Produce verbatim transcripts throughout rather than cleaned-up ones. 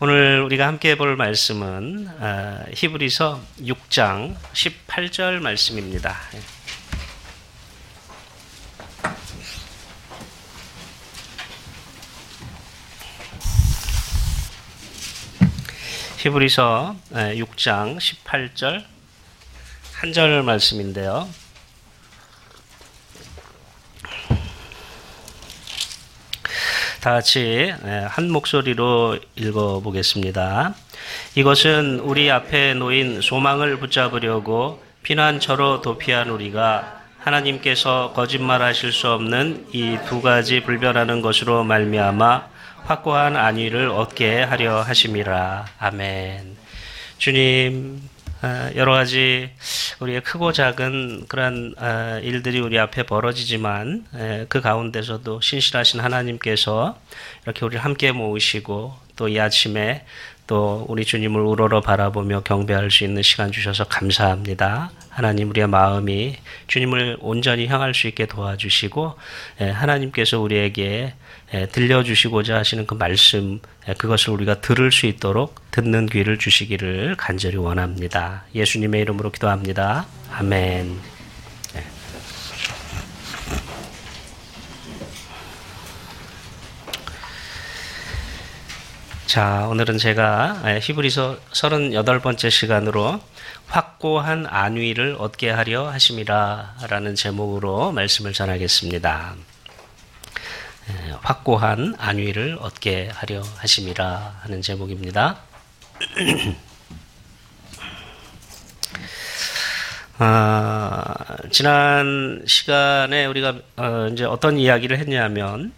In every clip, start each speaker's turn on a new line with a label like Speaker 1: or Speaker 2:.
Speaker 1: 오늘 우리가 함께 볼 말씀은 히브리서 육 장 십팔 절 말씀입니다. 히브리서 육 장 십팔 절 한 절 말씀인데요. 다 같이 한 목소리로 읽어보겠습니다. 이것은 우리 앞에 놓인 소망을 붙잡으려고 피난처로 도피한 우리가 하나님께서 거짓말하실 수 없는 이 두 가지 불변하는 것으로 말미암아 확고한 안위를 얻게 하려 하심이라. 아멘. 주님, 여러 가지 우리의 크고 작은 그런 일들이 우리 앞에 벌어지지만 그 가운데서도 신실하신 하나님께서 이렇게 우리를 함께 모으시고 또 이 아침에 또 우리 주님을 우러러 바라보며 경배할 수 있는 시간 주셔서 감사합니다. 하나님, 우리의 마음이 주님을 온전히 향할 수 있게 도와주시고 하나님께서 우리에게 들려주시고자 하시는 그 말씀, 그것을 우리가 들을 수 있도록 듣는 귀를 주시기를 간절히 원합니다. 예수님의 이름으로 기도합니다. 아멘. 네. 자, 오늘은 제가 히브리서 서른여덟 번째 시간으로 확고한 안위를 얻게 하려 하심이라 라는 제목으로 말씀을 전하겠습니다. 확고한 안위를 얻게 하려 하심이라 하는 제목입니다. 아, 지난 시간에 우리가 어, 이제 어떤 이야기를 했냐면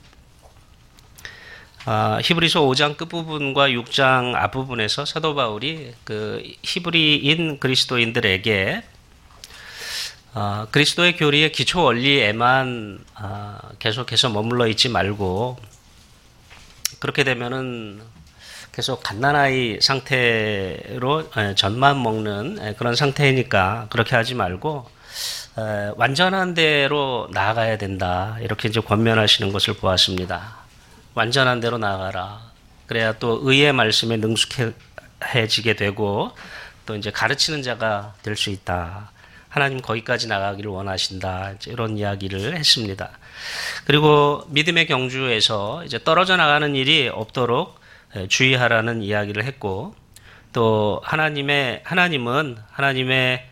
Speaker 1: 아, 히브리서 오 장 끝부분과 육 장 앞부분에서 사도 바울이 그 히브리인 그리스도인들에게 어, 그리스도의 교리의 기초 원리에만 어, 계속해서 머물러 있지 말고 그렇게 되면은 계속 갓난아이 상태로 에, 젖만 먹는 에, 그런 상태니까 그렇게 하지 말고 에, 완전한 대로 나아가야 된다, 이렇게 이제 권면하시는 것을 보았습니다. 완전한 대로 나아가라. 그래야 또 의의 말씀에 능숙해지게 되고 또 이제 가르치는 자가 될 수 있다. 하나님 거기까지 나가기를 원하신다. 이런 이야기를 했습니다. 그리고 믿음의 경주에서 이제 떨어져 나가는 일이 없도록 주의하라는 이야기를 했고, 또 하나님의 하나님은 하나님의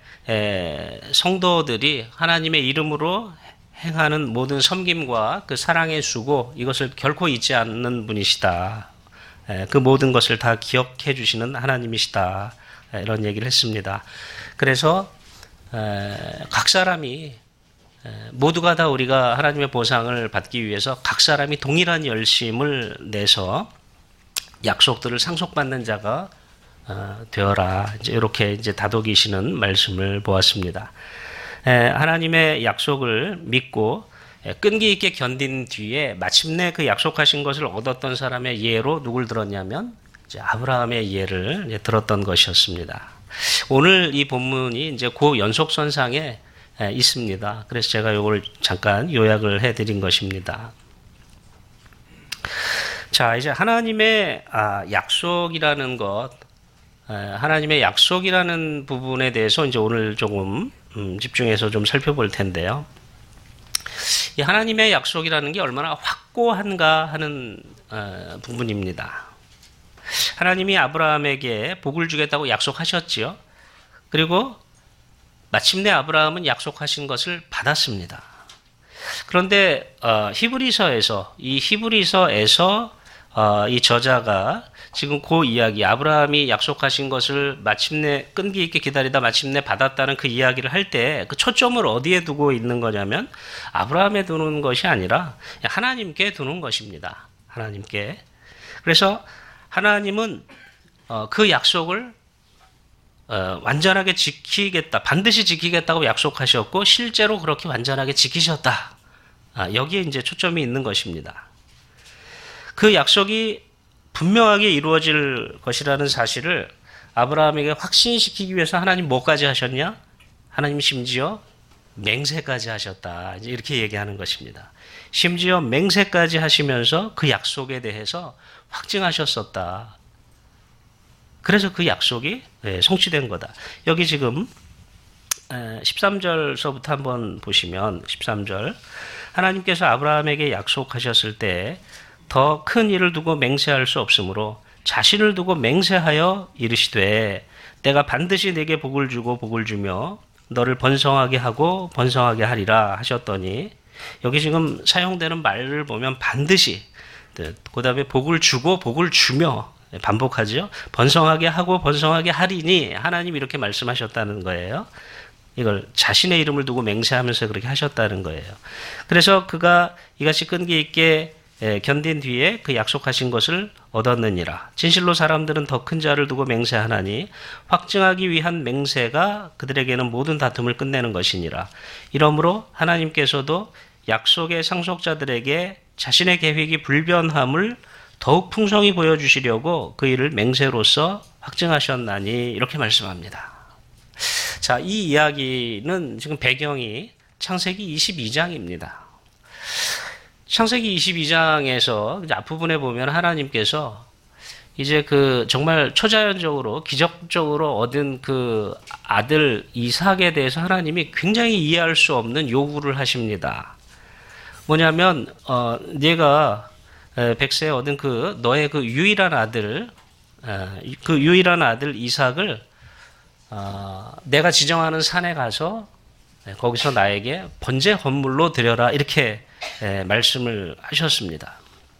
Speaker 1: 성도들이 하나님의 이름으로 행하는 모든 섬김과 그 사랑의 수고, 이것을 결코 잊지 않는 분이시다. 그 모든 것을 다 기억해 주시는 하나님이시다. 이런 얘기를 했습니다. 그래서 각 사람이 모두가 다 우리가 하나님의 보상을 받기 위해서 각 사람이 동일한 열심을 내서 약속들을 상속받는 자가 되어라. 이제 이렇게 이제 다독이시는 말씀을 보았습니다. 하나님의 약속을 믿고 끈기 있게 견딘 뒤에 마침내 그 약속하신 것을 얻었던 사람의 예로 누굴 들었냐면 이제 아브라함의 예를 이제 들었던 것이었습니다. 오늘 이 본문이 이제 그 연속선상에 있습니다. 그래서 제가 이걸 잠깐 요약을 해드린 것입니다. 자, 이제 하나님의 약속이라는 것, 하나님의 약속이라는 부분에 대해서 이제 오늘 조금 음, 집중해서 좀 살펴볼 텐데요. 이 하나님의 약속이라는 게 얼마나 확고한가 하는 어, 부분입니다. 하나님이 아브라함에게 복을 주겠다고 약속하셨지요. 그리고 마침내 아브라함은 약속하신 것을 받았습니다. 그런데 어, 히브리서에서 이 히브리서에서 어, 이 저자가 지금 그 이야기, 아브라함이 약속하신 것을 마침내 끈기 있게 기다리다 마침내 받았다는 그 이야기를 할 때 그 초점을 어디에 두고 있는 거냐면 아브라함에 두는 것이 아니라 하나님께 두는 것입니다. 하나님께. 그래서 하나님은 어, 그 약속을 어, 완전하게 지키겠다, 반드시 지키겠다고 약속하셨고 실제로 그렇게 완전하게 지키셨다. 아, 여기에 이제 초점이 있는 것입니다. 그 약속이 분명하게 이루어질 것이라는 사실을 아브라함에게 확신시키기 위해서 하나님 뭐까지 하셨냐? 하나님 심지어 맹세까지 하셨다. 이렇게 얘기하는 것입니다. 심지어 맹세까지 하시면서 그 약속에 대해서 확증하셨었다. 그래서 그 약속이 성취된 거다. 여기 지금 십삼 절서부터 한번 보시면 십삼 절 하나님께서 아브라함에게 약속하셨을 때 더 큰 일을 두고 맹세할 수 없으므로 자신을 두고 맹세하여 이르시되 내가 반드시 내게 복을 주고 복을 주며 너를 번성하게 하고 번성하게 하리라 하셨더니 여기 지금 사용되는 말을 보면 반드시 그 다음에 복을 주고 복을 주며 반복하죠. 번성하게 하고 번성하게 하리니 하나님 이렇게 말씀하셨다는 거예요. 이걸 자신의 이름을 두고 맹세하면서 그렇게 하셨다는 거예요. 그래서 그가 이같이 끈기 있게 견딘 뒤에 그 약속하신 것을 얻었느니라. 진실로 사람들은 더 큰 자를 두고 맹세하나니 확증하기 위한 맹세가 그들에게는 모든 다툼을 끝내는 것이니라. 이러므로 하나님께서도 약속의 상속자들에게 자신의 계획이 불변함을 더욱 풍성히 보여주시려고 그 일을 맹세로서 확증하셨나니 이렇게 말씀합니다. 자, 이 이야기는 지금 배경이 창세기 이십이 장입니다. 창세기 이십이 장에서 앞부분에 보면 하나님께서 이제 그 정말 초자연적으로 기적적으로 얻은 그 아들 이삭에 대해서 하나님이 굉장히 이해할 수 없는 요구를 하십니다. 뭐냐면 어, 네가 백세에 얻은 그 너의 그 유일한 아들 그 유일한 아들 이삭을 어, 내가 지정하는 산에 가서 거기서 나에게 번제 헌물로 드려라 이렇게 에, 말씀을 하셨습니다.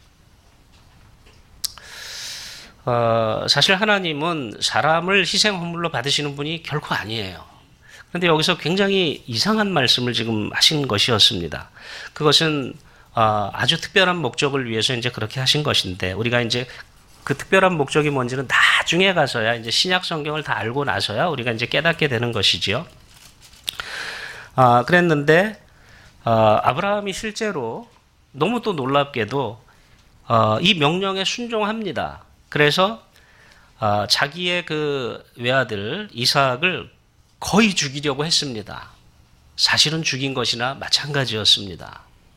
Speaker 1: 어, 사실 하나님은 사람을 희생 헌물로 받으시는 분이 결코 아니에요. 그런데 여기서 굉장히 이상한 말씀을 지금 하신 것이었습니다. 그것은 어, 아주 특별한 목적을 위해서 이제 그렇게 하신 것인데 우리가 이제 그 특별한 목적이 뭔지는 나중에 가서야 이제 신약 성경을 다 알고 나서야 우리가 이제 깨닫게 되는 것이지요. 아, 그랬는데 어, 아브라함이 실제로 너무 또 놀랍게도 어, 이 명령에 순종합니다. 그래서 어, 자기의 그 외아들 이삭을 거의 죽이려고 했습니다. 사실은 죽인 것이나 마찬가지였습니다.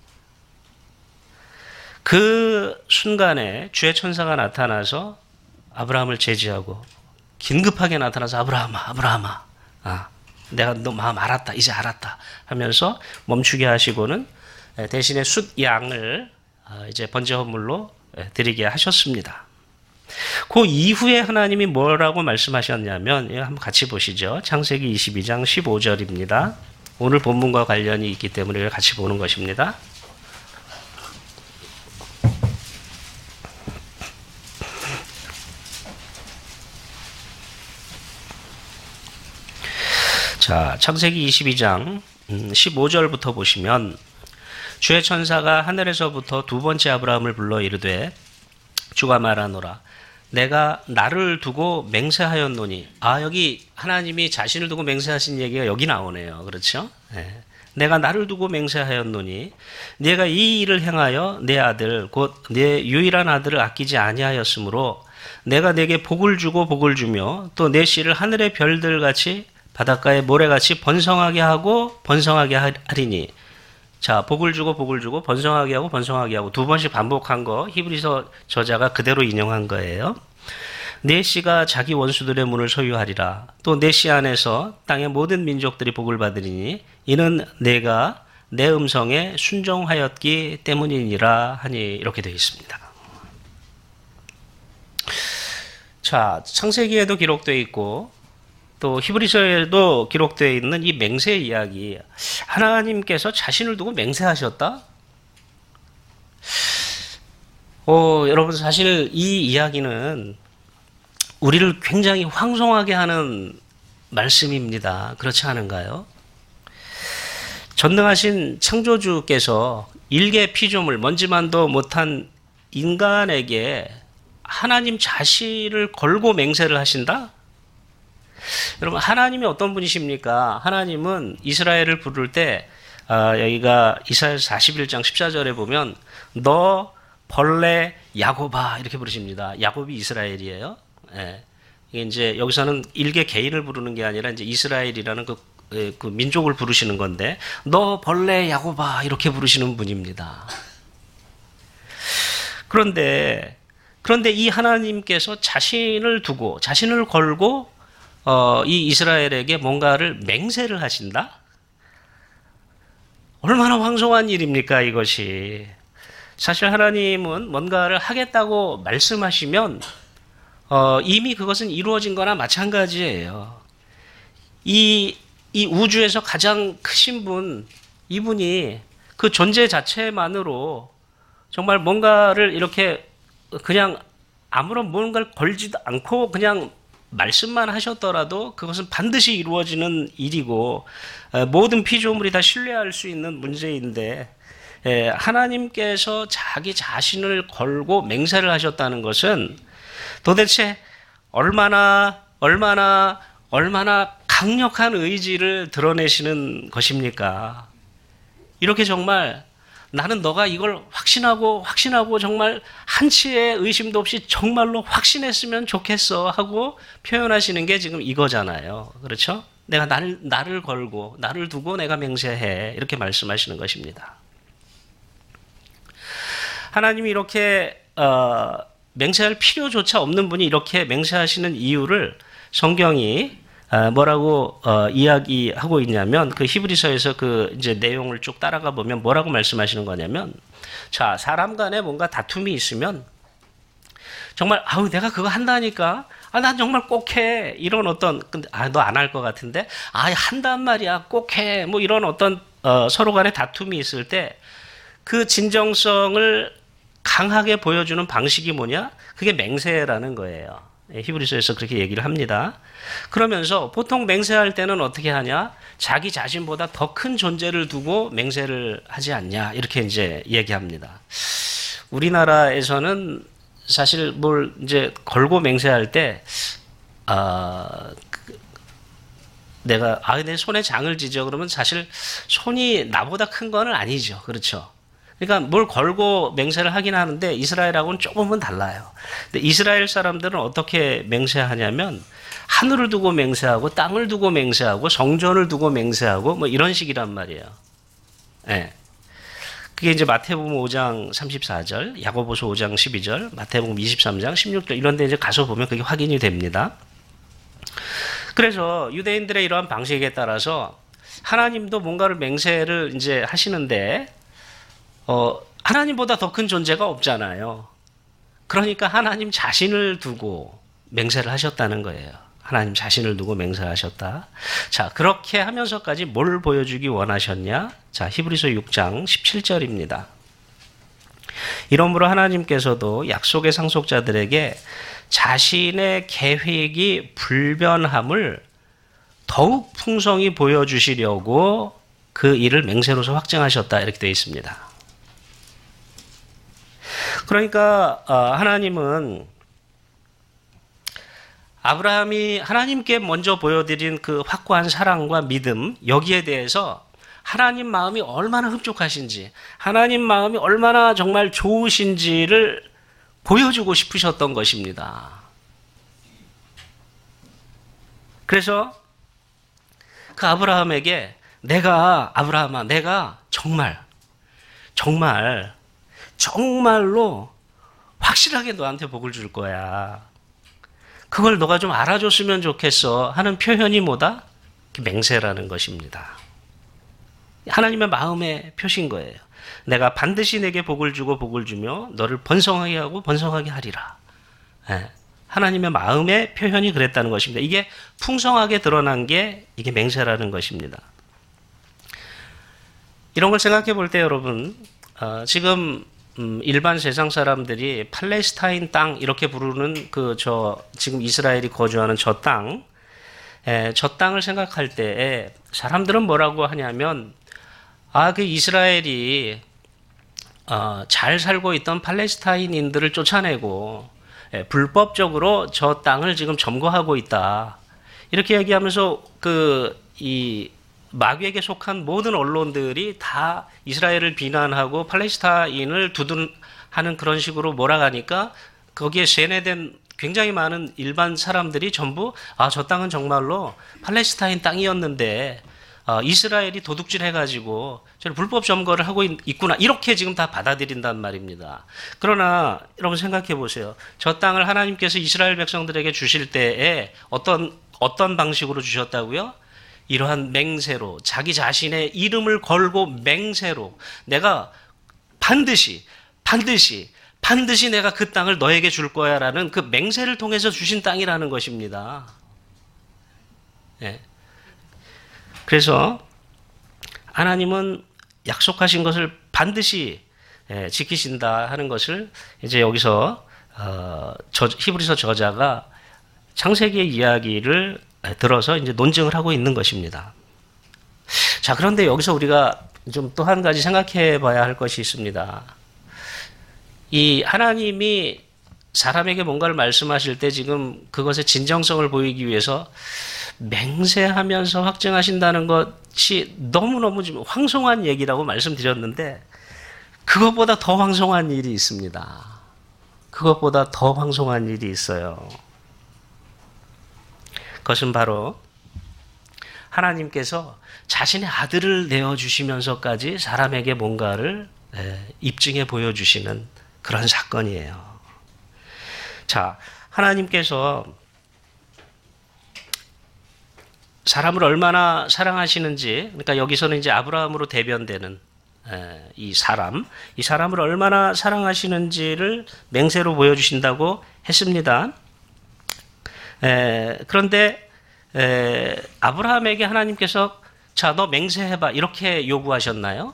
Speaker 1: 그 순간에 주의 천사가 나타나서 아브라함을 제지하고 긴급하게 나타나서 아브라함아 아브라함아 아, 내가 너 마음 알았다 이제 알았다 하면서 멈추게 하시고는 대신에 숫 양을 이제 번제 헌물로 드리게 하셨습니다. 그 이후에 하나님이 뭐라고 말씀하셨냐면 한번 같이 보시죠. 창세기 이십이 장 십오 절입니다. 오늘 본문과 관련이 있기 때문에 같이 보는 것입니다. 자, 창세기 이십이 장 십오 절부터 보시면 주의 천사가 하늘에서부터 두 번째 아브라함을 불러 이르되 주가 말하노라 내가 나를 두고 맹세하였노니 아 여기 하나님이 자신을 두고 맹세하신 얘기가 여기 나오네요. 그렇죠? 네. 내가 나를 두고 맹세하였노니 네가 이 일을 행하여 내 아들 곧 내 유일한 아들을 아끼지 아니하였으므로 내가 네게 복을 주고 복을 주며 또 내 씨를 하늘의 별들같이 바닷가의 모래같이 번성하게 하고 번성하게 하리니 자 복을 주고 복을 주고 번성하게 하고 번성하게 하고 두 번씩 반복한 거 히브리서 저자가 그대로 인용한 거예요. 내 씨가 자기 원수들의 문을 소유하리라. 또 내 씨 안에서 땅의 모든 민족들이 복을 받으리니 이는 내가 내 음성에 순종하였기 때문이니라 하니 이렇게 되어 있습니다. 자 창세기에도 기록되어 있고 또 히브리서에도 기록되어 있는 이 맹세 이야기 하나님께서 자신을 두고 맹세하셨다? 어, 여러분 사실 이 이야기는 우리를 굉장히 황송하게 하는 말씀입니다. 그렇지 않은가요? 전능하신 창조주께서 일개 피조물 먼지만도 못한 인간에게 하나님 자신을 걸고 맹세를 하신다? 여러분 하나님이 어떤 분이십니까? 하나님은 이스라엘을 부를 때 아, 여기가 이사야 사십일 장 십사 절에 보면 너 벌레 야곱아 이렇게 부르십니다. 야곱이 이스라엘이에요. 예. 이게 이제 여기서는 일개 개인을 부르는 게 아니라 이제 이스라엘이라는 그, 그 민족을 부르시는 건데 너 벌레 야곱아 이렇게 부르시는 분입니다. 그런데 그런데 이 하나님께서 자신을 두고 자신을 걸고 어, 이 이스라엘에게 뭔가를 맹세를 하신다? 얼마나 황송한 일입니까, 이것이. 사실 하나님은 뭔가를 하겠다고 말씀하시면 어, 이미 그것은 이루어진 거나 마찬가지예요. 이, 이 우주에서 가장 크신 분, 이분이 그 존재 자체만으로 정말 뭔가를 이렇게 그냥 아무런 뭔가를 걸지도 않고 그냥 말씀만 하셨더라도 그것은 반드시 이루어지는 일이고 모든 피조물이 다 신뢰할 수 있는 문제인데 하나님께서 자기 자신을 걸고 맹세를 하셨다는 것은 도대체 얼마나 얼마나 얼마나 강력한 의지를 드러내시는 것입니까? 이렇게 정말 나는 너가 이걸 확신하고 확신하고 정말 한치의 의심도 없이 정말로 확신했으면 좋겠어 하고 표현하시는 게 지금 이거잖아요. 그렇죠? 내가 나를, 나를 걸고 나를 두고 내가 맹세해 이렇게 말씀하시는 것입니다. 하나님이 이렇게 어, 맹세할 필요조차 없는 분이 이렇게 맹세하시는 이유를 성경이 뭐라고 어, 이야기하고 있냐면 그 히브리서에서 그 이제 내용을 쭉 따라가 보면 뭐라고 말씀하시는 거냐면 자 사람 간에 뭔가 다툼이 있으면 정말 아우 내가 그거 한다니까 아 난 정말 꼭 해 이런 어떤 근데 아 너 안 할 것 같은데 아 한단 말이야 꼭 해 뭐 이런 어떤 어, 서로 간에 다툼이 있을 때 그 진정성을 강하게 보여주는 방식이 뭐냐 그게 맹세라는 거예요. 히브리서에서 그렇게 얘기를 합니다. 그러면서 보통 맹세할 때는 어떻게 하냐? 자기 자신보다 더 큰 존재를 두고 맹세를 하지 않냐? 이렇게 이제 얘기합니다. 우리나라에서는 사실 뭘 이제 걸고 맹세할 때, 아, 내가, 아, 내 손에 장을 지져. 그러면 사실 손이 나보다 큰 거는 아니죠. 그렇죠? 그러니까 뭘 걸고 맹세를 하긴 하는데 이스라엘하고는 조금은 달라요. 근데 이스라엘 사람들은 어떻게 맹세하냐면 하늘을 두고 맹세하고 땅을 두고 맹세하고 성전을 두고 맹세하고 뭐 이런 식이란 말이에요. 예. 네. 그게 이제 마태복음 오 장 삼십사 절, 야고보서 오 장 십이 절, 마태복음 이십삼 장 십육 절 이런 데 이제 가서 보면 그게 확인이 됩니다. 그래서 유대인들의 이러한 방식에 따라서 하나님도 뭔가를 맹세를 이제 하시는데 어, 하나님보다 더 큰 존재가 없잖아요. 그러니까 하나님 자신을 두고 맹세를 하셨다는 거예요. 하나님 자신을 두고 맹세를 하셨다. 자, 그렇게 하면서까지 뭘 보여주기 원하셨냐? 자, 히브리서 육 장 십칠 절입니다. 이러므로 하나님께서도 약속의 상속자들에게 자신의 계획이 불변함을 더욱 풍성히 보여주시려고 그 일을 맹세로서 확증하셨다. 이렇게 되어 있습니다. 그러니까 하나님은 아브라함이 하나님께 먼저 보여드린 그 확고한 사랑과 믿음 여기에 대해서 하나님 마음이 얼마나 흡족하신지 하나님 마음이 얼마나 정말 좋으신지를 보여주고 싶으셨던 것입니다. 그래서 그 아브라함에게 내가 아브라함아 내가 정말 정말 정말로 확실하게 너한테 복을 줄 거야. 그걸 너가 좀 알아줬으면 좋겠어 하는 표현이 뭐다? 맹세라는 것입니다. 하나님의 마음의 표시인 거예요. 내가 반드시 내게 복을 주고 복을 주며 너를 번성하게 하고 번성하게 하리라. 네. 하나님의 마음의 표현이 그랬다는 것입니다. 이게 풍성하게 드러난 게 이게 맹세라는 것입니다. 이런 걸 생각해 볼 때 여러분 어, 지금 음, 일반 세상 사람들이 팔레스타인 땅 이렇게 부르는 그 저 지금 이스라엘이 거주하는 저 땅, 에, 저 땅을 생각할 때 사람들은 뭐라고 하냐면 아, 그 이스라엘이 어, 잘 살고 있던 팔레스타인인들을 쫓아내고 에, 불법적으로 저 땅을 지금 점거하고 있다. 이렇게 얘기하면서 그 이 마귀에게 속한 모든 언론들이 다 이스라엘을 비난하고 팔레스타인을 두둔하는 그런 식으로 몰아가니까 거기에 세뇌된 굉장히 많은 일반 사람들이 전부 아, 저 땅은 정말로 팔레스타인 땅이었는데 어, 이스라엘이 도둑질 해가지고 저를 불법 점거를 하고 있, 있구나 이렇게 지금 다 받아들인단 말입니다. 그러나 여러분 생각해 보세요. 저 땅을 하나님께서 이스라엘 백성들에게 주실 때에 어떤 어떤 방식으로 주셨다고요? 이러한 맹세로 자기 자신의 이름을 걸고 맹세로 내가 반드시 반드시 반드시 내가 그 땅을 너에게 줄 거야라는 그 맹세를 통해서 주신 땅이라는 것입니다. 예. 그래서 하나님은 약속하신 것을 반드시 예, 지키신다 하는 것을 이제 여기서 어, 저, 히브리서 저자가 창세기의 이야기를 들어서 이제 논증을 하고 있는 것입니다. 자, 그런데 여기서 우리가 좀 또 한 가지 생각해 봐야 할 것이 있습니다. 이 하나님이 사람에게 뭔가를 말씀하실 때 지금 그것의 진정성을 보이기 위해서 맹세하면서 확증하신다는 것이 너무너무 좀 황송한 얘기라고 말씀드렸는데 그것보다 더 황송한 일이 있습니다. 그것보다 더 황송한 일이 있어요. 그것은 바로 하나님께서 자신의 아들을 내어주시면서까지 사람에게 뭔가를 입증해 보여주시는 그런 사건이에요. 자, 하나님께서 사람을 얼마나 사랑하시는지, 그러니까 여기서는 이제 아브라함으로 대변되는 이 사람, 이 사람을 얼마나 사랑하시는지를 맹세로 보여주신다고 했습니다. 에, 그런데 에, 아브라함에게 하나님께서 자, 너 맹세해봐 이렇게 요구하셨나요?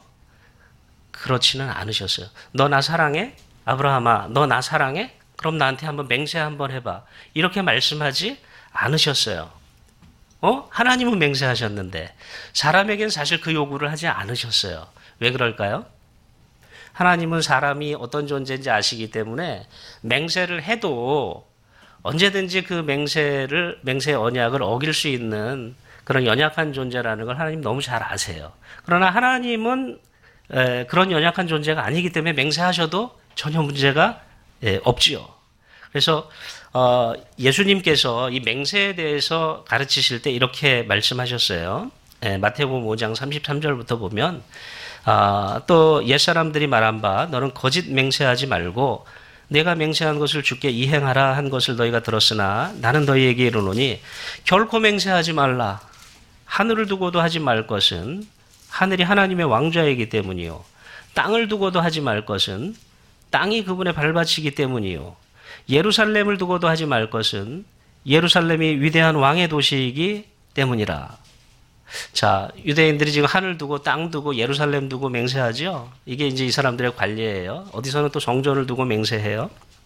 Speaker 1: 그렇지는 않으셨어요. 너 나 사랑해? 아브라함아, 너 나 사랑해? 그럼 나한테 한번 맹세 한번 해봐. 이렇게 말씀하지 않으셨어요. 어? 하나님은 맹세하셨는데 사람에겐 사실 그 요구를 하지 않으셨어요. 왜 그럴까요? 하나님은 사람이 어떤 존재인지 아시기 때문에 맹세를 해도 언제든지 그 맹세를, 맹세의 언약을 어길 수 있는 그런 연약한 존재라는 걸 하나님 너무 잘 아세요. 그러나 하나님은 에, 그런 연약한 존재가 아니기 때문에 맹세하셔도 전혀 문제가 에, 없지요. 그래서 어, 예수님께서 이 맹세에 대해서 가르치실 때 이렇게 말씀하셨어요. 에, 마태복음 오 장 삼십삼 절부터 보면 아, 또 옛사람들이 말한 바 너는 거짓 맹세하지 말고 내가 맹세한 것을 주께 이행하라 한 것을 너희가 들었으나 나는 너희에게 이르노니 결코 맹세하지 말라. 하늘을 두고도 하지 말 것은 하늘이 하나님의 왕좌이기 때문이요. 땅을 두고도 하지 말 것은 땅이 그분의 발받치기 때문이요. 예루살렘을 두고도 하지 말 것은 예루살렘이 위대한 왕의 도시이기 때문이라. 자, 유대인들이 지금 하늘 두고 땅 두고 예루살렘 두고 맹세하죠. 이게 이제 이 사람들의 관례예요. 어디서는 또 성전을 두고 맹세해요.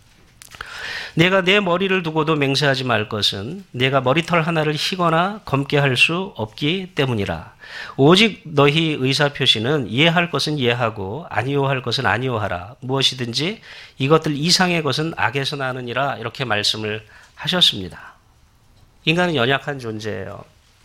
Speaker 1: 내가 내 머리를 두고도 맹세하지 말 것은 내가 머리털 하나를 희거나 검게 할 수 없기 때문이라. 오직 너희 의사표시는 이해할 것은 이해하고 아니요 할 것은 아니요 하라. 무엇이든지 이것들 이상의 것은 악에서 나느니라. 이렇게 말씀을 하셨습니다. 인간은 연약한 존재예요.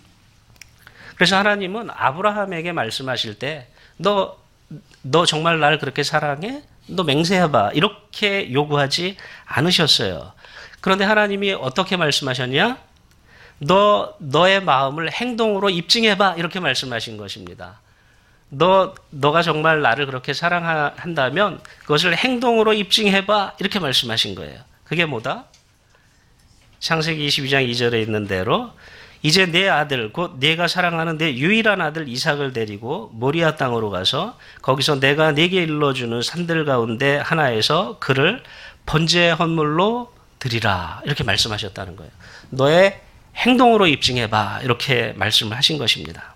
Speaker 1: 그래서 하나님은 아브라함에게 말씀하실 때 너, 너 정말 날 그렇게 사랑해? 너 맹세해봐. 이렇게 요구하지 않으셨어요. 그런데 하나님이 어떻게 말씀하셨냐? 너, 너의 마음을 행동으로 입증해봐. 이렇게 말씀하신 것입니다. 너, 너가 정말 나를 그렇게 사랑한다면 그것을 행동으로 입증해봐. 이렇게 말씀하신 거예요. 그게 뭐다? 창세기 이십이 장 이 절에 있는 대로 이제 내 아들 곧 내가 사랑하는 내 유일한 아들 이삭을 데리고 모리아 땅으로 가서 거기서 내가 네게 일러주는 산들 가운데 하나에서 그를 번제 헌물로 드리라. 이렇게 말씀하셨다는 거예요. 너의 행동으로 입증해봐. 이렇게 말씀을 하신 것입니다.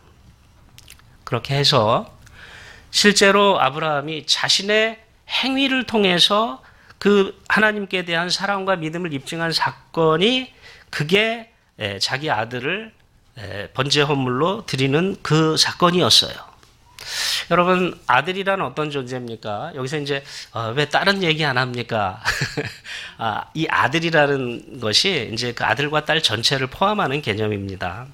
Speaker 1: 그렇게 해서 실제로 아브라함이 자신의 행위를 통해서 그 하나님께 대한 사랑과 믿음을 입증한 사건이 그게 자기 아들을 번제 헌물로 드리는 그 사건이었어요. 여러분, 아들이란 어떤 존재입니까? 여기서 이제 어, 왜 다른 얘기 안 합니까? 아, 이 아들이라는 것이 이제 그 아들과 딸 전체를 포함하는 개념입니다.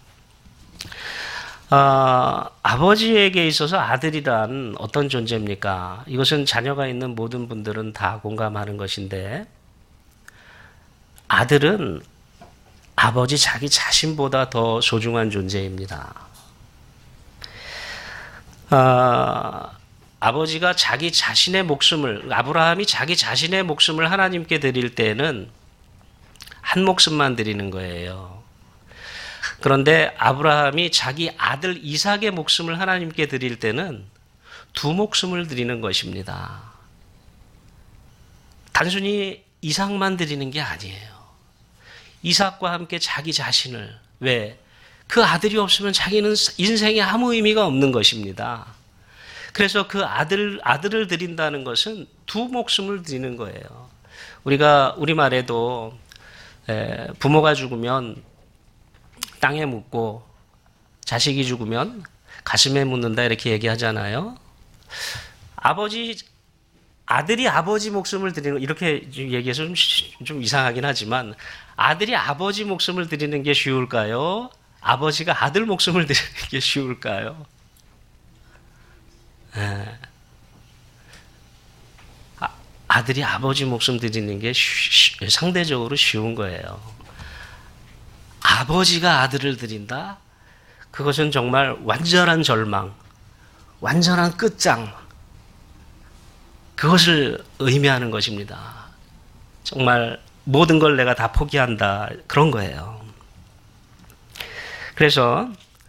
Speaker 1: 어, 아버지에게 있어서 아들이란 어떤 존재입니까? 이것은 자녀가 있는 모든 분들은 다 공감하는 것인데, 아들은 아버지 자기 자신보다 더 소중한 존재입니다. 아, 아버지가 자기 자신의 목숨을, 아브라함이 자기 자신의 목숨을 하나님께 드릴 때는 한 목숨만 드리는 거예요. 그런데 아브라함이 자기 아들 이삭의 목숨을 하나님께 드릴 때는 두 목숨을 드리는 것입니다. 단순히 이삭만 드리는 게 아니에요. 이삭과 함께 자기 자신을, 왜? 그 아들이 없으면 자기는 인생에 아무 의미가 없는 것입니다. 그래서 그 아들, 아들을 드린다는 것은 두 목숨을 드리는 거예요. 우리가 우리말에도 부모가 죽으면 땅에 묻고 자식이 죽으면 가슴에 묻는다 이렇게 얘기하잖아요. 아버지, 아들이 아버지 목숨을 드리는, 이렇게 얘기해서 좀, 좀 이상하긴 하지만 아들이 아버지 목숨을 드리는 게 쉬울까요? 아버지가 아들 목숨을 드리는 게 쉬울까요? 예. 아, 아들이 아버지 목숨 드리는 게 쉬, 쉬, 상대적으로 쉬운 거예요. 아버지가 아들을 드린다? 그것은 정말 완전한 절망, 완전한 끝장, 그것을 의미하는 것입니다. 정말 모든 걸 내가 다 포기한다, 그런 거예요. 그래서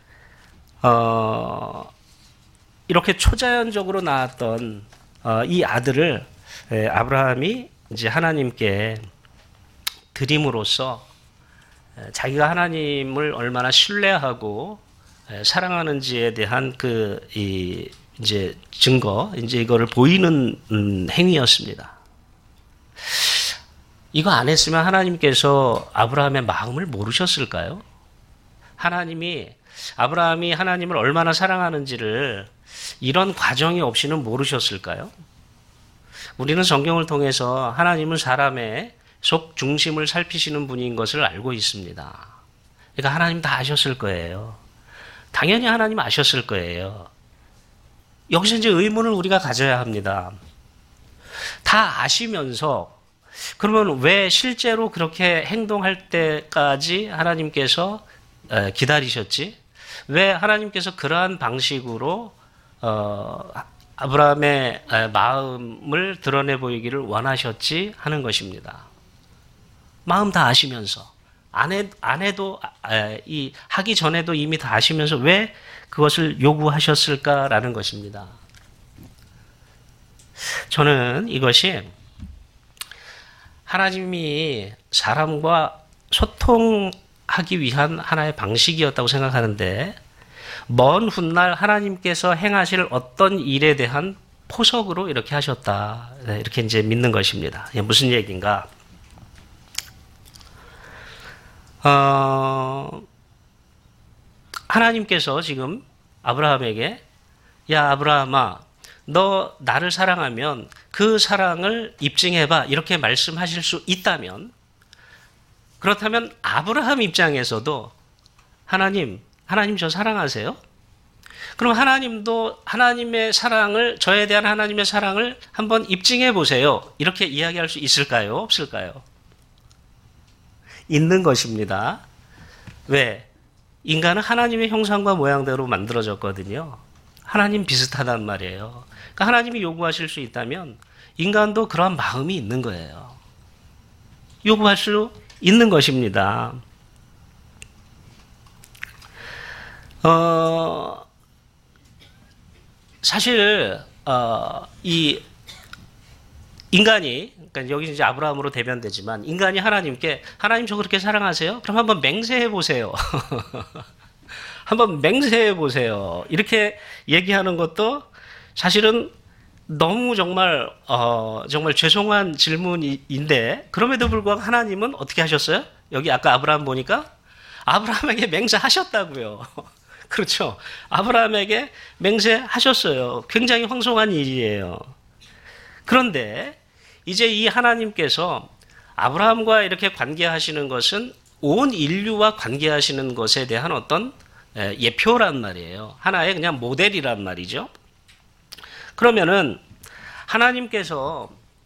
Speaker 1: 어, 이렇게 초자연적으로 낳았던 어, 이 아들을 에, 아브라함이 이제 하나님께 드림으로써 에, 자기가 하나님을 얼마나 신뢰하고 에, 사랑하는지에 대한 그 이, 이제 증거, 이제 이거를 보이는 음, 행위였습니다. 이거 안 했으면 하나님께서 아브라함의 마음을 모르셨을까요? 하나님이, 아브라함이 하나님을 얼마나 사랑하는지를 이런 과정이 없이는 모르셨을까요? 우리는 성경을 통해서 하나님은 사람의 속 중심을 살피시는 분인 것을 알고 있습니다. 그러니까 하나님 다 아셨을 거예요. 당연히 하나님 아셨을 거예요. 여기서 이제 의문을 우리가 가져야 합니다. 다 아시면서 그러면 왜 실제로 그렇게 행동할 때까지 하나님께서 기다리셨지? 왜 하나님께서 그러한 방식으로 어, 아브라함의 마음을 드러내 보이기를 원하셨지 하는 것입니다. 마음 다 아시면서 안, 해, 안 해도 이 하기 전에도 이미 다 아시면서 왜 그것을 요구하셨을까라는 것입니다. 저는 이것이 하나님이 사람과 소통하기 위한 하나의 방식이었다고 생각하는데, 먼 훗날 하나님께서 행하실 어떤 일에 대한 포석으로 이렇게 하셨다, 이렇게 이제 믿는 것입니다. 이게 무슨 얘기인가? 어, 하나님께서 지금 아브라함에게, 야 아브라함아, 너 나를 사랑하면 그 사랑을 입증해봐, 이렇게 말씀하실 수 있다면, 그렇다면 아브라함 입장에서도 하나님, 하나님 저 사랑하세요? 그럼 하나님도 하나님의 사랑을, 저에 대한 하나님의 사랑을 한번 입증해 보세요, 이렇게 이야기할 수 있을까요? 없을까요? 있는 것입니다. 왜? 인간은 하나님의 형상과 모양대로 만들어졌거든요. 하나님 비슷하단 말이에요. 그러니까 하나님이 요구하실 수 있다면 인간도 그러한 마음이 있는 거예요. 요구할 수 있는 것입니다. 어, 사실 어, 이 인간이, 그러니까 여기 이제 아브라함으로 대변되지만, 인간이 하나님께, 하나님 저 그렇게 사랑하세요? 그럼 한번 맹세해 보세요. 한번 맹세해 보세요. 이렇게 얘기하는 것도 사실은 너무 정말 어, 정말 죄송한 질문인데, 그럼에도 불구하고 하나님은 어떻게 하셨어요? 여기 아까 아브라함 보니까 아브라함에게 맹세하셨다고요. 그렇죠? 아브라함에게 맹세하셨어요. 굉장히 황송한 일이에요. 그런데 이제 이 하나님께서 아브라함과 이렇게 관계하시는 것은 온 인류와 관계하시는 것에 대한 어떤 예표란 말이에요. 하나의 그냥 모델이란 말이죠. 그러면은 하나님께서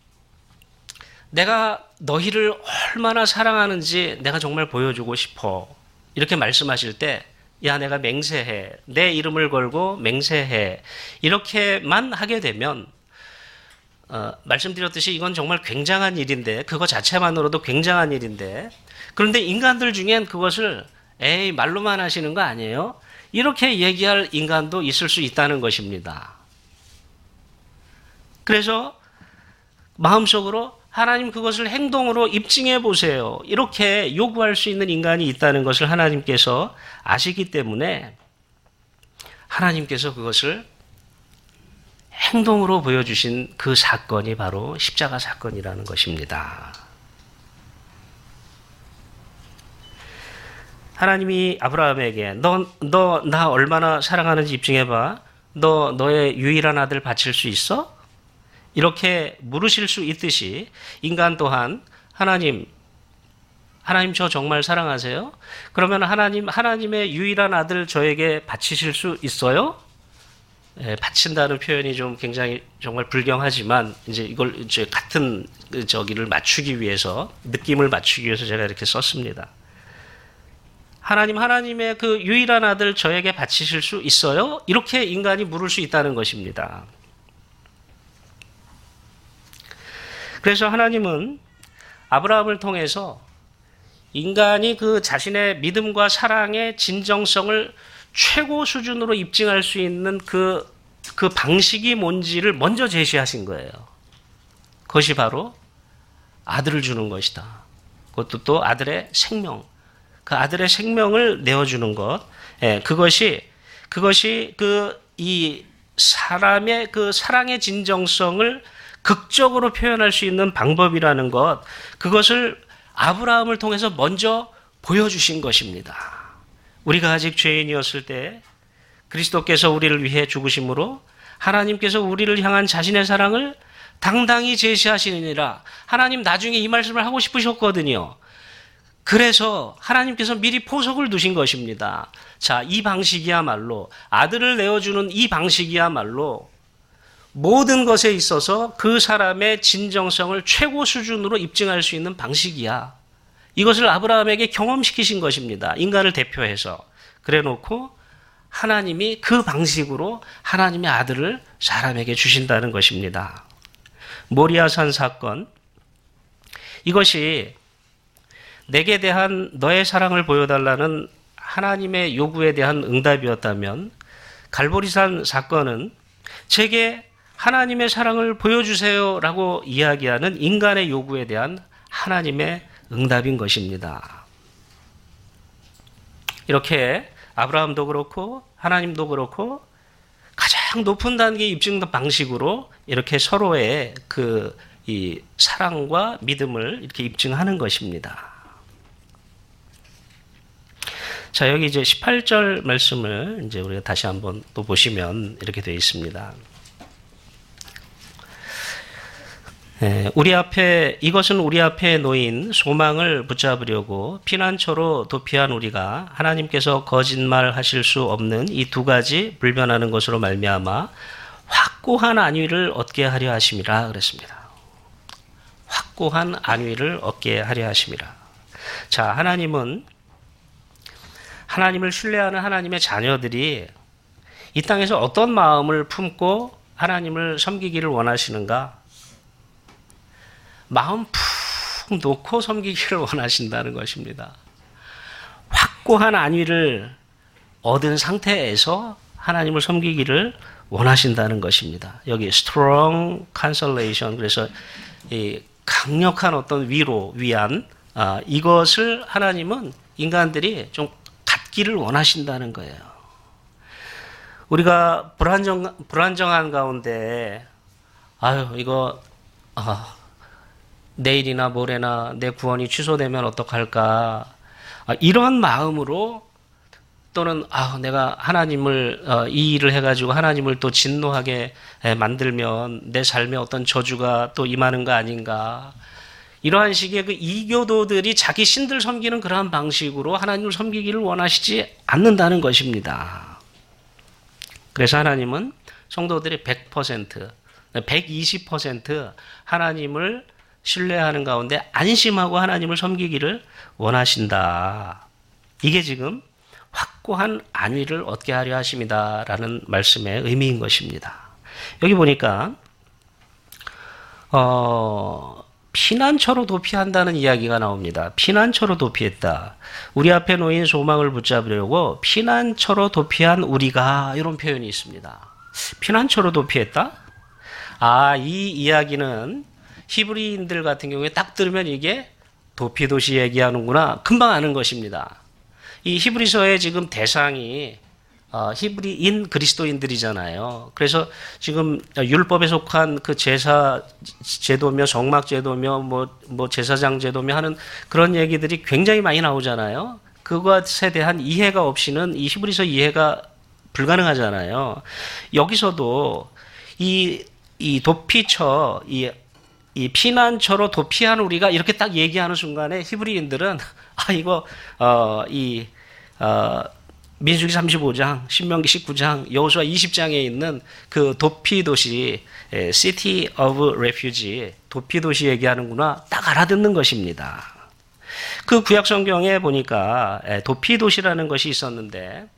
Speaker 1: 내가 너희를 얼마나 사랑하는지 내가 정말 보여주고 싶어, 이렇게 말씀하실 때 야, 내가 맹세해. 내 이름을 걸고 맹세해. 이렇게만 하게 되면 어, 말씀드렸듯이 이건 정말 굉장한 일인데, 그거 자체만으로도 굉장한 일인데, 그런데 인간들 중엔 그것을 에이 말로만 하시는 거 아니에요? 이렇게 얘기할 인간도 있을 수 있다는 것입니다. 그래서 마음속으로 하나님 그것을 행동으로 입증해 보세요, 이렇게 요구할 수 있는 인간이 있다는 것을 하나님께서 아시기 때문에 하나님께서 그것을 행동으로 보여주신 그 사건이 바로 십자가 사건이라는 것입니다. 하나님이 아브라함에게 너, 너 나 얼마나 사랑하는지 입증해봐. 너 너의 유일한 아들 바칠 수 있어? 이렇게 물으실 수 있듯이 인간 또한 하나님, 하나님 저 정말 사랑하세요? 그러면 하나님, 하나님의 유일한 아들 저에게 바치실 수 있어요? 예, 바친다는 표현이 좀 굉장히 정말 불경하지만 이제 이걸 이제 같은 저기를 맞추기 위해서, 느낌을 맞추기 위해서 제가 이렇게 썼습니다. 하나님, 하나님의 그 유일한 아들 저에게 바치실 수 있어요? 이렇게 인간이 물을 수 있다는 것입니다. 그래서 하나님은 아브라함을 통해서 인간이 그 자신의 믿음과 사랑의 진정성을 최고 수준으로 입증할 수 있는 그, 그 방식이 뭔지를 먼저 제시하신 거예요. 그것이 바로 아들을 주는 것이다. 그것도 또 아들의 생명. 그 아들의 생명을 내어주는 것. 예, 그것이, 그것이 그, 이 사람의 그 사랑의 진정성을 극적으로 표현할 수 있는 방법이라는 것, 그것을 아브라함을 통해서 먼저 보여주신 것입니다. 우리가 아직 죄인이었을 때 그리스도께서 우리를 위해 죽으심으로 하나님께서 우리를 향한 자신의 사랑을 당당히 제시하시느니라. 하나님 나중에 이 말씀을 하고 싶으셨거든요. 그래서 하나님께서 미리 포석을 두신 것입니다. 자, 이 방식이야말로, 아들을 내어주는 이 방식이야말로 모든 것에 있어서 그 사람의 진정성을 최고 수준으로 입증할 수 있는 방식이야. 이것을 아브라함에게 경험시키신 것입니다. 인간을 대표해서. 그래 놓고 하나님이 그 방식으로 하나님의 아들을 사람에게 주신다는 것입니다. 모리아산 사건, 이것이 내게 대한 너의 사랑을 보여달라는 하나님의 요구에 대한 응답이었다면, 갈보리산 사건은 제게 하나님의 사랑을 보여주세요 라고 이야기하는 인간의 요구에 대한 하나님의 응답인 것입니다. 이렇게 아브라함도 그렇고 하나님도 그렇고 가장 높은 단계의 입증 방식으로 이렇게 서로의 그 이 사랑과 믿음을 이렇게 입증하는 것입니다. 자, 여기 이제 십팔 절 말씀을 이제 우리가 다시 한번 또 보시면 이렇게 되어 있습니다. 예, 우리 앞에, 이것은 우리 앞에 놓인 소망을 붙잡으려고 피난처로 도피한 우리가 하나님께서 거짓말 하실 수 없는 이 두 가지 불변하는 것으로 말미암아 확고한 안위를 얻게 하려 하심이라 그랬습니다. 확고한 안위를 얻게 하려 하심이라. 자, 하나님은, 하나님을 신뢰하는 하나님의 자녀들이 이 땅에서 어떤 마음을 품고 하나님을 섬기기를 원하시는가? 마음 푹 놓고 섬기기를 원하신다는 것입니다. 확고한 안위를 얻은 상태에서 하나님을 섬기기를 원하신다는 것입니다. 여기 strong consolation, 그래서 이 강력한 어떤 위로, 위안, 아, 이것을 하나님은 인간들이 좀 갖기를 원하신다는 거예요. 우리가 불안정, 불안정한 가운데, 아유, 이거, 아, 내일이나 모레나 내 구원이 취소되면 어떡할까, 아, 이런 마음으로, 또는 아, 내가 하나님을 어, 이 일을 해가지고 하나님을 또 진노하게 만들면 내 삶에 어떤 저주가 또 임하는 거 아닌가, 이러한 식의 그 이교도들이 자기 신들 섬기는 그러한 방식으로 하나님을 섬기기를 원하시지 않는다는 것입니다. 그래서 하나님은 성도들이 백 퍼센트, 백이십 퍼센트 하나님을 신뢰하는 가운데 안심하고 하나님을 섬기기를 원하신다. 이게 지금 확고한 안위를 얻게 하려 하심이다라는 말씀의 의미인 것입니다. 여기 보니까 어, 피난처로 도피한다는 이야기가 나옵니다. 피난처로 도피했다. 우리 앞에 놓인 소망을 붙잡으려고 피난처로 도피한 우리가, 이런 표현이 있습니다. 피난처로 도피했다? 아, 이 이야기는 히브리인들 같은 경우에 딱 들으면 이게 도피도시 얘기하는구나, 금방 아는 것입니다. 이 히브리서의 지금 대상이 어, 히브리인 그리스도인들이잖아요. 그래서 지금 율법에 속한 그 제사 제도며 성막 제도며 뭐, 뭐 제사장 제도며 하는 그런 얘기들이 굉장히 많이 나오잖아요. 그것에 대한 이해가 없이는 이 히브리서 이해가 불가능하잖아요. 여기서도 이, 이 도피처, 이, 이 피난처로 도피한 우리가 이렇게 딱 얘기하는 순간에 히브리인들은 아, 이거, 어, 이, 어, 민수기 삼십오 장, 신명기 십구 장, 여호수아 이십 장에 있는 그 도피 도시, City of Refuge, 도피 도시 얘기하는구나, 딱 알아듣는 것입니다. 그 구약 성경에 보니까 도피 도시라는 것이 있었는데,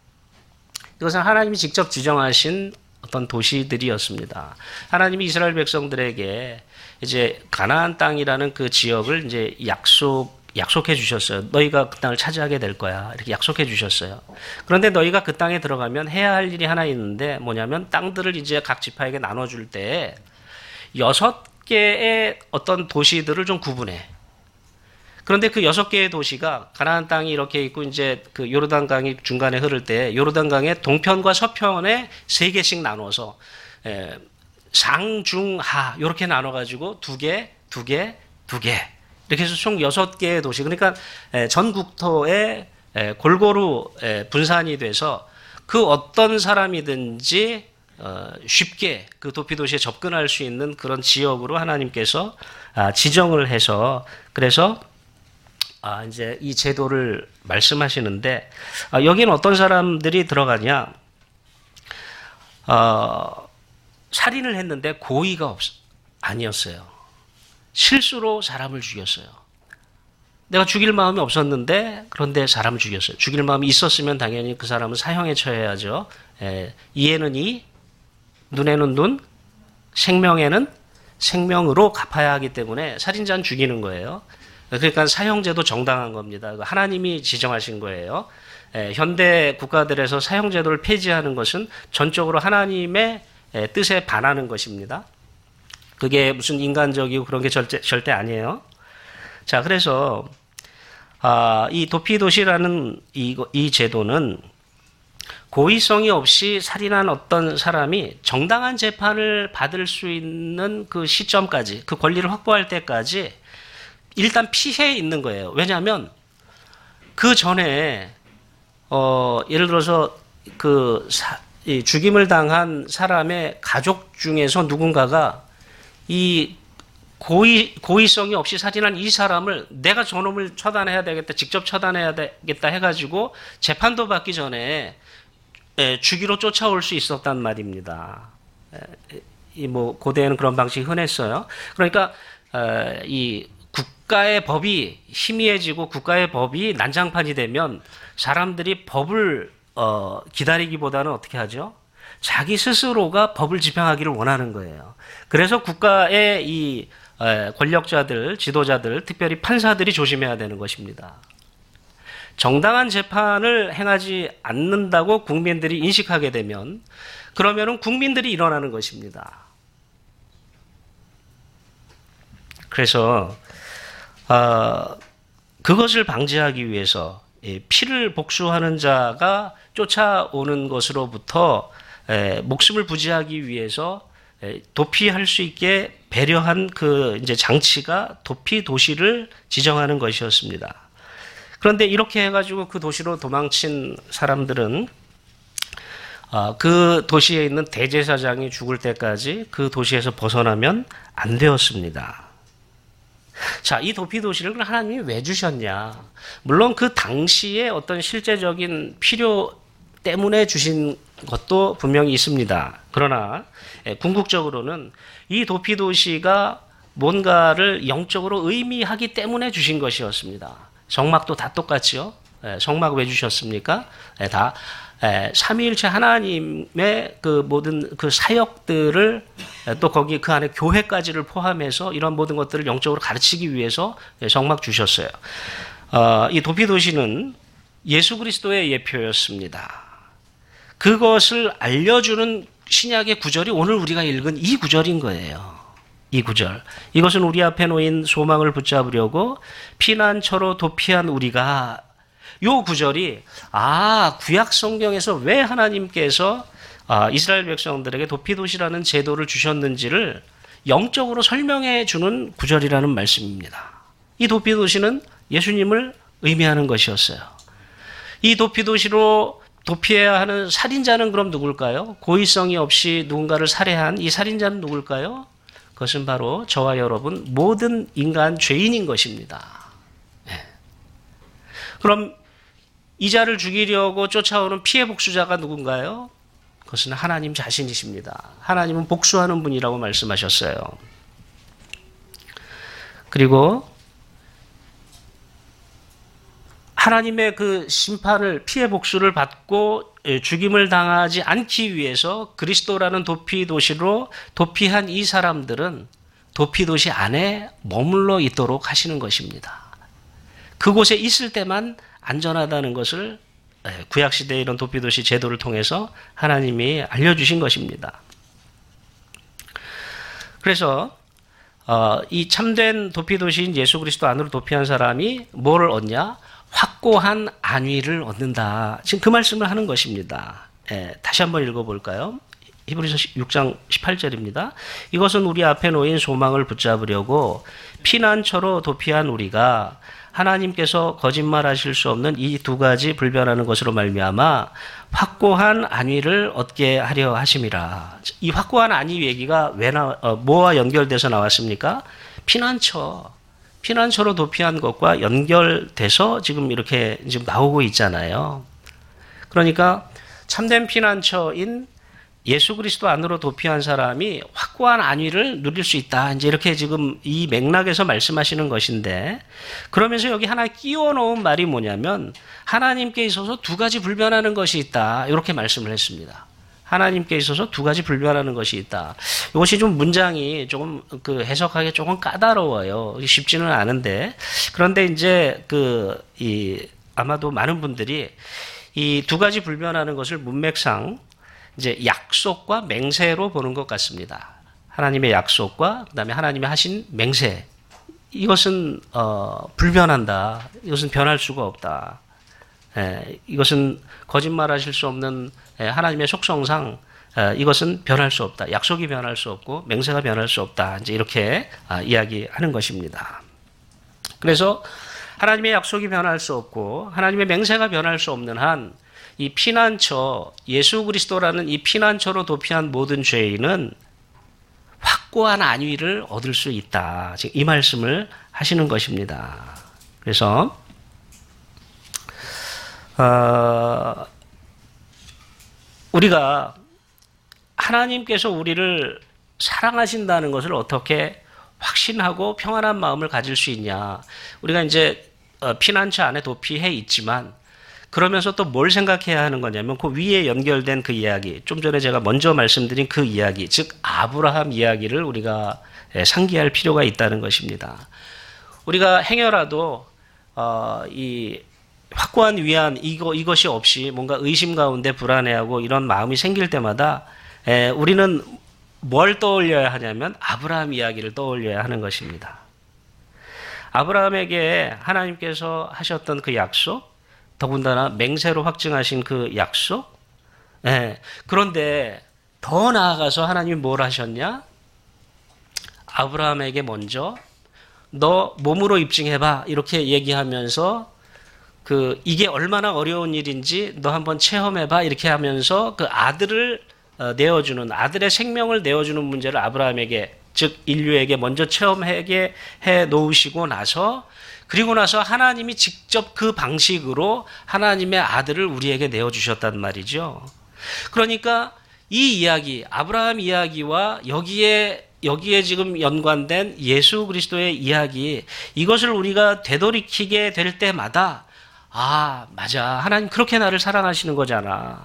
Speaker 1: 이것은 하나님이 직접 지정하신 어떤 도시들이었습니다. 하나님이 이스라엘 백성들에게 이제 가나안 땅이라는 그 지역을 이제 약속 약속해 주셨어요. 너희가 그 땅을 차지하게 될 거야. 이렇게 약속해 주셨어요. 그런데 너희가 그 땅에 들어가면 해야 할 일이 하나 있는데 뭐냐면 땅들을 이제 각 지파에게 나눠줄 때 여섯 개의 어떤 도시들을 좀 구분해. 그런데 그 여섯 개의 도시가 가나안 땅이 이렇게 있고 이제 그 요르단강이 중간에 흐를 때 요르단강의 동편과 서편에 세 개씩 나눠서 에, 상, 중, 하 이렇게 나눠가지고 두 개, 두 개, 두 개. 이렇게 해서 총 여섯 개의 도시, 그러니까 전 국토에 골고루 분산이 돼서 그 어떤 사람이든지 쉽게 그 도피도시에 접근할 수 있는 그런 지역으로 하나님께서 지정을 해서, 그래서 이제 이 제도를 말씀하시는데, 여기는 어떤 사람들이 들어가냐, 어, 살인을 했는데 고의가 없, 아니었어요. 실수로 사람을 죽였어요. 내가 죽일 마음이 없었는데 그런데 사람을 죽였어요. 죽일 마음이 있었으면 당연히 그 사람은 사형에 처해야죠. 에, 이에는 이, 눈에는 눈, 생명에는 생명으로 갚아야 하기 때문에 살인자는 죽이는 거예요. 그러니까 사형제도 정당한 겁니다. 하나님이 지정하신 거예요. 에, 현대 국가들에서 사형제도를 폐지하는 것은 전적으로 하나님의 에, 뜻에 반하는 것입니다. 그게 무슨 인간적이고 그런 게 절대, 절대 아니에요. 자, 그래서, 아, 이 도피도시라는 이, 이 제도는 고의성이 없이 살인한 어떤 사람이 정당한 재판을 받을 수 있는 그 시점까지, 그 권리를 확보할 때까지 일단 피해에 있는 거예요. 왜냐하면 그 전에, 어, 예를 들어서 그 사, 이 죽임을 당한 사람의 가족 중에서 누군가가 이 고의, 고의성이 없이 살인한 이 사람을 내가 저놈을 처단해야 되겠다, 직접 처단해야 되겠다 해가지고 재판도 받기 전에 에, 죽이로 쫓아올 수 있었단 말입니다. 에, 이 뭐 고대에는 그런 방식이 흔했어요. 그러니까 에, 이 국가의 법이 희미해지고 국가의 법이 난장판이 되면 사람들이 법을 어, 기다리기보다는 어떻게 하죠? 자기 스스로가 법을 집행하기를 원하는 거예요. 그래서 국가의 이 권력자들, 지도자들, 특별히 판사들이 조심해야 되는 것입니다. 정당한 재판을 행하지 않는다고 국민들이 인식하게 되면 그러면은 국민들이 일어나는 것입니다. 그래서 어, 그것을 방지하기 위해서 피를 복수하는 자가 쫓아오는 것으로부터 에, 목숨을 부지하기 위해서 에, 도피할 수 있게 배려한 그 이제 장치가 도피 도시를 지정하는 것이었습니다. 그런데 이렇게 해가지고 그 도시로 도망친 사람들은 어, 그 도시에 있는 대제사장이 죽을 때까지 그 도시에서 벗어나면 안 되었습니다. 자, 이 도피 도시를 하나님이 왜 주셨냐? 물론 그 당시에 어떤 실제적인 필요 때문에 주신 것도 분명히 있습니다. 그러나 궁극적으로는 이 도피 도시가 뭔가를 영적으로 의미하기 때문에 주신 것이었습니다. 정막도 다 똑같지요. 예, 성막 왜 주셨습니까? 예, 다 예, 삼위일체 하나님의 그 모든 그 사역들을 예, 또 거기 그 안에 교회까지를 포함해서 이런 모든 것들을 영적으로 가르치기 위해서 예, 성막 주셨어요. 어, 이 도피도시는 예수 그리스도의 예표였습니다. 그것을 알려주는 신약의 구절이 오늘 우리가 읽은 이 구절인 거예요. 이 구절. 이것은 우리 앞에 놓인 소망을 붙잡으려고 피난처로 도피한 우리가, 요 구절이 아 구약 성경에서 왜 하나님께서 아, 이스라엘 백성들에게 도피도시라는 제도를 주셨는지를 영적으로 설명해 주는 구절이라는 말씀입니다. 이 도피도시는 예수님을 의미하는 것이었어요. 이 도피도시로 도피해야 하는 살인자는 그럼 누굴까요? 고의성이 없이 누군가를 살해한 이 살인자는 누굴까요? 그것은 바로 저와 여러분 모든 인간 죄인인 것입니다. 네. 그럼 이자를 죽이려고 쫓아오는 피해 복수자가 누군가요? 그것은 하나님 자신이십니다. 하나님은 복수하는 분이라고 말씀하셨어요. 그리고 하나님의 그 심판을, 피해 복수를 받고 죽임을 당하지 않기 위해서 그리스도라는 도피도시로 도피한 이 사람들은 도피도시 안에 머물러 있도록 하시는 것입니다. 그곳에 있을 때만 안전하다는 것을 구약시대의 이런 도피도시 제도를 통해서 하나님이 알려주신 것입니다. 그래서 어, 이 참된 도피도시인 예수 그리스도 안으로 도피한 사람이 뭐를 얻냐? 확고한 안위를 얻는다. 지금 그 말씀을 하는 것입니다. 예, 다시 한번 읽어볼까요? 히브리서 육 장 십팔 절입니다. 이것은 우리 앞에 놓인 소망을 붙잡으려고 피난처로 도피한 우리가 하나님께서 거짓말하실 수 없는 이 두 가지 불변하는 것으로 말미암아 확고한 안위를 얻게 하려 하심이라. 이 확고한 안위 얘기가 왜 나, 어, 뭐와 연결돼서 나왔습니까? 피난처. 피난처로 도피한 것과 연결돼서 지금 이렇게 지금 나오고 있잖아요. 그러니까 참된 피난처인 예수 그리스도 안으로 도피한 사람이 확고한 안위를 누릴 수 있다. 이제 이렇게 지금 이 맥락에서 말씀하시는 것인데, 그러면서 여기 하나 끼워 놓은 말이 뭐냐면 하나님께 있어서 두 가지 불변하는 것이 있다. 이렇게 말씀을 했습니다. 하나님께 있어서 두 가지 불변하는 것이 있다. 이것이 좀 문장이 조금 그 해석하기 조금 까다로워요. 쉽지는 않은데, 그런데 이제 그 이 아마도 많은 분들이 이 두 가지 불변하는 것을 문맥상 이제 약속과 맹세로 보는 것 같습니다. 하나님의 약속과 그다음에 하나님의 하신 맹세. 이것은 어, 불변한다. 이것은 변할 수가 없다. 예, 이것은 거짓말하실 수 없는 예, 하나님의 속성상 예, 이것은 변할 수 없다. 약속이 변할 수 없고 맹세가 변할 수 없다. 이제 이렇게 아, 이야기하는 것입니다. 그래서 하나님의 약속이 변할 수 없고 하나님의 맹세가 변할 수 없는 한 이 피난처, 예수 그리스도라는 이 피난처로 도피한 모든 죄인은 확고한 안위를 얻을 수 있다. 지금 이 말씀을 하시는 것입니다. 그래서 어, 우리가 하나님께서 우리를 사랑하신다는 것을 어떻게 확신하고 평안한 마음을 가질 수 있냐. 우리가 이제 피난처 안에 도피해 있지만 그러면서 또 뭘 생각해야 하는 거냐면 그 위에 연결된 그 이야기, 좀 전에 제가 먼저 말씀드린 그 이야기, 즉 아브라함 이야기를 우리가 상기할 필요가 있다는 것입니다. 우리가 행여라도 어, 이 확고한 위안 이거 이것이 없이 뭔가 의심 가운데 불안해하고 이런 마음이 생길 때마다 에, 우리는 뭘 떠올려야 하냐면 아브라함 이야기를 떠올려야 하는 것입니다. 아브라함에게 하나님께서 하셨던 그 약속, 더군다나 맹세로 확증하신 그 약속. 예. 그런데 더 나아가서 하나님이 뭘 하셨냐? 아브라함에게 먼저 너 몸으로 입증해봐 이렇게 얘기하면서 그 이게 얼마나 어려운 일인지 너 한번 체험해봐 이렇게 하면서 그 아들을 내어주는, 아들의 생명을 내어주는 문제를 아브라함에게, 즉 인류에게 먼저 체험하게 해 놓으시고 나서, 그리고 나서 하나님이 직접 그 방식으로 하나님의 아들을 우리에게 내어주셨단 말이죠. 그러니까 이 이야기, 아브라함 이야기와 여기에 여기에 지금 연관된 예수 그리스도의 이야기, 이것을 우리가 되돌이키게 될 때마다 아, 맞아. 하나님 그렇게 나를 사랑하시는 거잖아.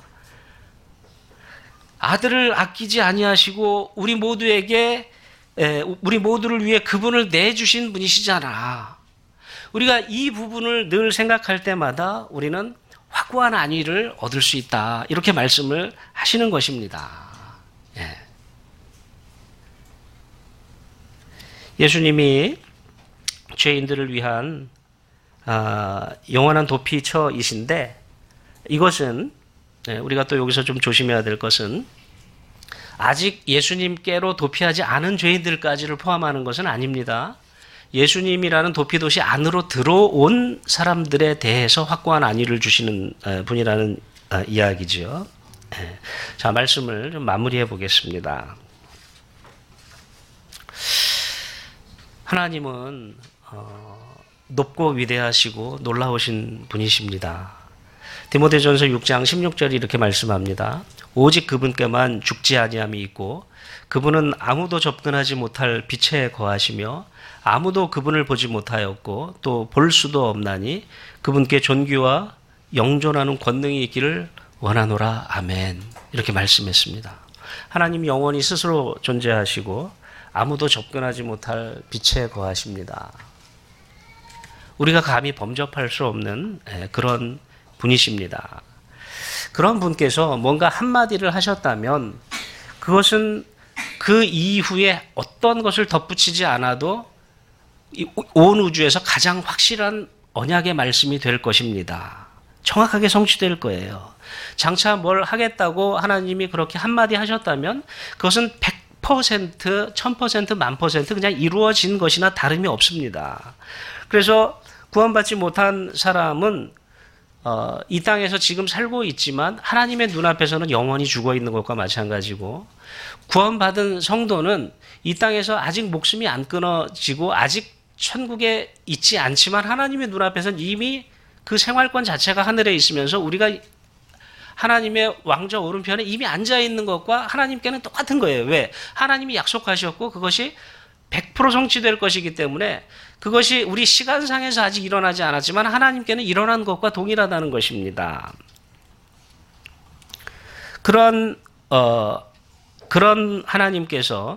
Speaker 1: 아들을 아끼지 아니하시고 우리 모두에게 에, 우리 모두를 위해 그분을 내주신 분이시잖아. 우리가 이 부분을 늘 생각할 때마다 우리는 확고한 안위를 얻을 수 있다. 이렇게 말씀을 하시는 것입니다. 예. 예수님이 죄인들을 위한 아, 영원한 도피처이신데 이것은 우리가 또 여기서 좀 조심해야 될 것은 아직 예수님께로 도피하지 않은 죄인들까지를 포함하는 것은 아닙니다. 예수님이라는 도피도시 안으로 들어온 사람들에 대해서 확고한 안위를 주시는 분이라는 이야기죠. 자, 말씀을 좀 마무리해 보겠습니다. 하나님은 어, 높고 위대하시고 놀라우신 분이십니다. 디모데전서 육 장 십육 절이 이렇게 말씀합니다. 오직 그분께만 죽지 아니함이 있고 그분은 아무도 접근하지 못할 빛에 거하시며 아무도 그분을 보지 못하였고 또 볼 수도 없나니 그분께 존귀와 영존하는 권능이 있기를 원하노라. 아멘. 이렇게 말씀했습니다. 하나님 영원히 스스로 존재하시고 아무도 접근하지 못할 빛에 거하십니다. 우리가 감히 범접할 수 없는 그런 분이십니다. 그런 분께서 뭔가 한마디를 하셨다면 그것은 그 이후에 어떤 것을 덧붙이지 않아도 온 우주에서 가장 확실한 언약의 말씀이 될 것입니다. 정확하게 성취될 거예요. 장차 뭘 하겠다고 하나님이 그렇게 한마디 하셨다면 그것은 백 퍼센트, 천 퍼센트, 만 퍼센트 그냥 이루어진 것이나 다름이 없습니다. 그래서 구원받지 못한 사람은 어, 이 땅에서 지금 살고 있지만 하나님의 눈앞에서는 영원히 죽어 있는 것과 마찬가지고 구원받은 성도는 이 땅에서 아직 목숨이 안 끊어지고 아직 천국에 있지 않지만 하나님의 눈앞에서는 이미 그 생활권 자체가 하늘에 있으면서 우리가 하나님의 왕좌 오른편에 이미 앉아있는 것과 하나님께는 똑같은 거예요. 왜? 하나님이 약속하셨고 그것이 백 퍼센트 성취될 것이기 때문에 그것이 우리 시간상에서 아직 일어나지 않았지만 하나님께는 일어난 것과 동일하다는 것입니다. 그런 어, 그런 하나님께서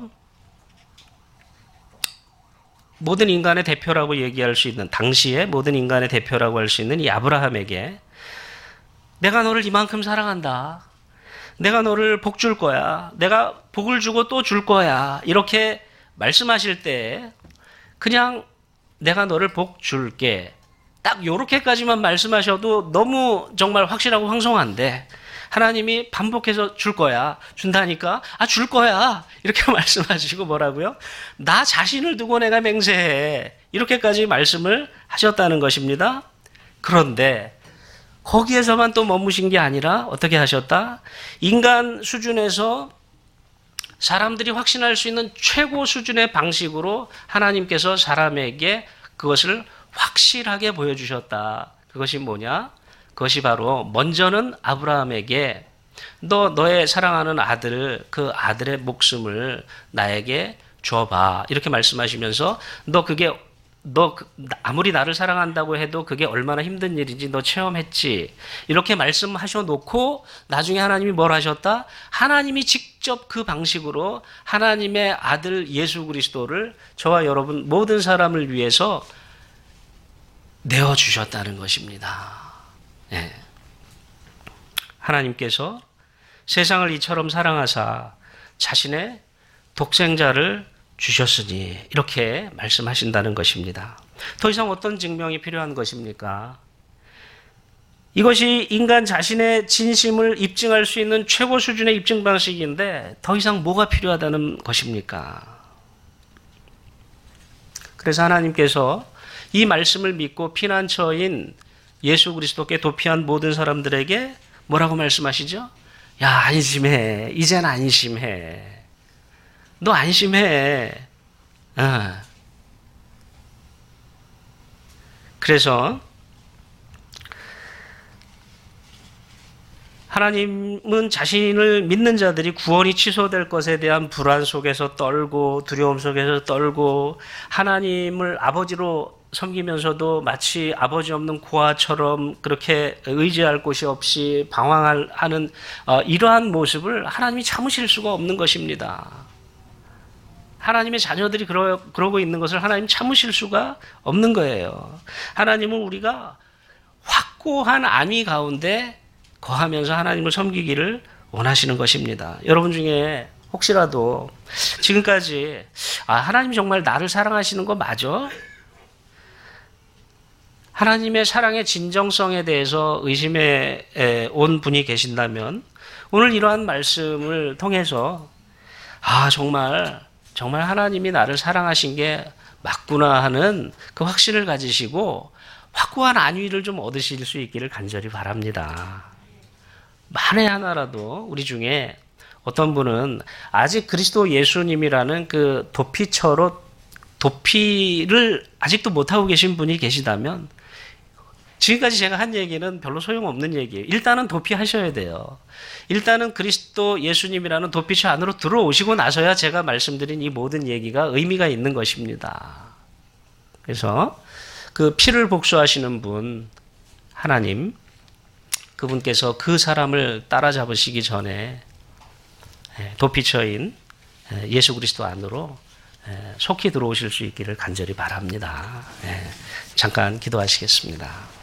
Speaker 1: 모든 인간의 대표라고 얘기할 수 있는 당시에 모든 인간의 대표라고 할 수 있는 이 아브라함에게 내가 너를 이만큼 사랑한다. 내가 너를 복 줄 거야. 내가 복을 주고 또 줄 거야. 이렇게 말씀하실 때 그냥 내가 너를 복 줄게. 딱 요렇게까지만 말씀하셔도 너무 정말 확실하고 황송한데 하나님이 반복해서 줄 거야. 준다니까. 아, 줄 거야. 이렇게 말씀하시고 뭐라고요? 나 자신을 두고 내가 맹세해. 이렇게까지 말씀을 하셨다는 것입니다. 그런데 거기에서만 또 머무신 게 아니라 어떻게 하셨다? 인간 수준에서 사람들이 확신할 수 있는 최고 수준의 방식으로 하나님께서 사람에게 그것을 확실하게 보여주셨다. 그것이 뭐냐? 그것이 바로 먼저는 아브라함에게 너 너의 사랑하는 아들 그 아들의 목숨을 나에게 줘봐. 이렇게 말씀하시면서 너 그게 너 아무리 나를 사랑한다고 해도 그게 얼마나 힘든 일인지 너 체험했지. 이렇게 말씀하셔 놓고 나중에 하나님이 뭘 하셨다? 하나님이 직접 그 방식으로 하나님의 아들 예수 그리스도를 저와 여러분 모든 사람을 위해서 내어주셨다는 것입니다. 네. 하나님께서 세상을 이처럼 사랑하사 자신의 독생자를 주셨으니 이렇게 말씀하신다는 것입니다. 더 이상 어떤 증명이 필요한 것입니까? 이것이 인간 자신의 진심을 입증할 수 있는 최고 수준의 입증 방식인데 더 이상 뭐가 필요하다는 것입니까? 그래서 하나님께서 이 말씀을 믿고 피난처인 예수 그리스도께 도피한 모든 사람들에게 뭐라고 말씀하시죠? 야, 안심해. 이젠 안심해. 너 안심해. 어. 그래서 하나님은 자신을 믿는 자들이 구원이 취소될 것에 대한 불안 속에서 떨고 두려움 속에서 떨고 하나님을 아버지로 섬기면서도 마치 아버지 없는 고아처럼 그렇게 의지할 곳이 없이 방황하는 어, 이러한 모습을 하나님이 참으실 수가 없는 것입니다. 하나님의 자녀들이 그러, 그러고 있는 것을 하나님 참으실 수가 없는 거예요. 하나님은 우리가 확고한 안위 가운데 거하면서 하나님을 섬기기를 원하시는 것입니다. 여러분 중에 혹시라도 지금까지 아, 하나님 정말 나를 사랑하시는 거 맞아? 하나님의 사랑의 진정성에 대해서 의심해 온 분이 계신다면 오늘 이러한 말씀을 통해서 아, 정말 정말 하나님이 나를 사랑하신 게 맞구나 하는 그 확신을 가지시고 확고한 안위를 좀 얻으실 수 있기를 간절히 바랍니다. 만에 하나라도 우리 중에 어떤 분은 아직 그리스도 예수님이라는 그 도피처로 도피를 아직도 못하고 계신 분이 계시다면 지금까지 제가 한 얘기는 별로 소용없는 얘기예요. 일단은 도피하셔야 돼요. 일단은 그리스도 예수님이라는 도피처 안으로 들어오시고 나서야 제가 말씀드린 이 모든 얘기가 의미가 있는 것입니다. 그래서 그 피를 복수하시는 분 하나님, 그분께서 그 사람을 따라잡으시기 전에 도피처인 예수 그리스도 안으로 속히 들어오실 수 있기를 간절히 바랍니다. 잠깐 기도하시겠습니다.